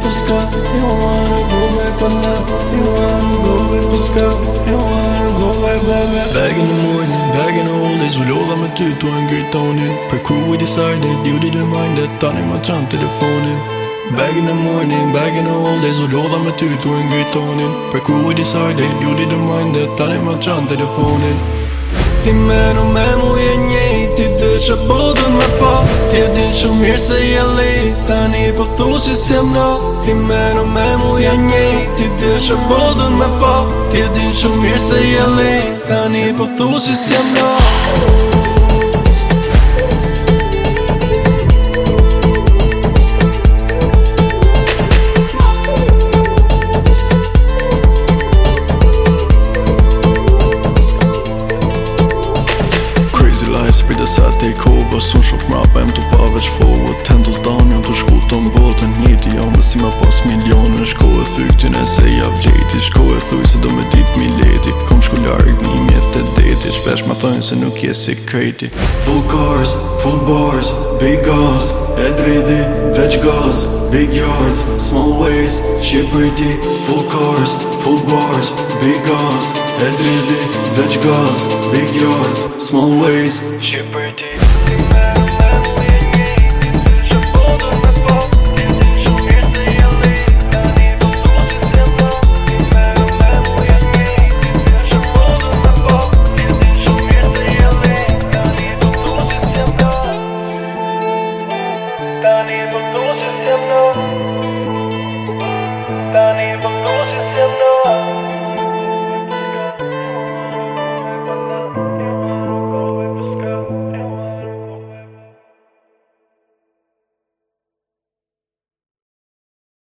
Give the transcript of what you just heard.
Paska. You wanna go back but now. You wanna go back Paska. You wanna go back baby. Back in the morning, back in the old days. Vi låg med ut och en great toning. Per crew we decided, you didn't mind that. Tanning man tram telefonen. Back in the morning, back in the old days. Vi låg med ut och en great toning. Per crew we decided, you didn't mind that. Tanning man tram telefonen. Himeno memo je njejti dhe që bodën me pa. Ti e din shumë mirë se je lejt. Tani po thu si s'jem no. Himeno memo je njejti dhe që bodën me pa. Ti e din shumë mirë se je lejt. Tani po thu si s'jem no. Sprida sa te kova, sun shof mrapa em tu pa veç fovo. Tentos danjon tu shku ton botën. Njeti jam me si me pas milionën. Shko e thyk ty nëse ja vleti. Shko e thuj se do me dit mileti. Kom shku larg nimjet e deti. Shpesh ma thojnë se nuk je si krejti. Full cars, full bars, big gaz. E dridhi, veç gaz. Big yards, small ways, shit pretty. Full cars, full bars, big gaz. E dridhi, veç gaz. Big yards, small ways, shit pretty.